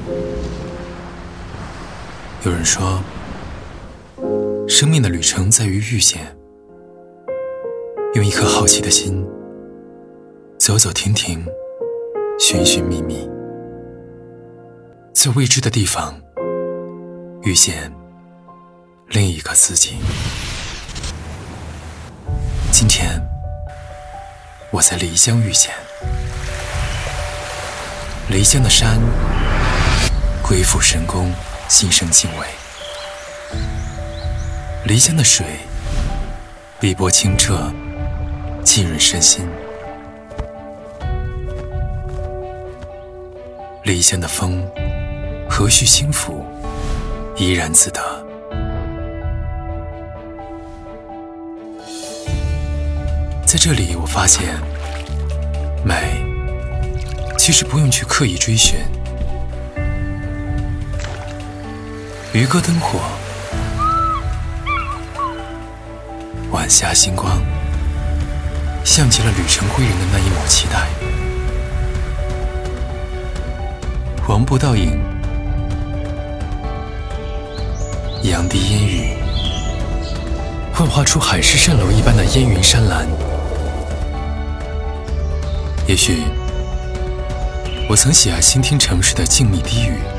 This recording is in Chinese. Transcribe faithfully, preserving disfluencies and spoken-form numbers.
有人说，生命的旅程在于遇见，用一颗好奇的心，走走停停，寻寻觅觅，在未知的地方遇见另一个自己。今天我在漓江遇见，漓江的山鬼斧神工，心生敬畏；漓江的水碧波清澈，浸润身心；漓江的风和煦轻抚，怡然自得。在这里我发现，美其实不用去刻意追寻。渔歌灯火，晚霞星光，像极了旅程归人的那一抹期待。黄步倒影，扬低烟雨，幻化出海市蜃楼一般的烟云山岚。也许我曾喜爱倾听城市的静谧低语，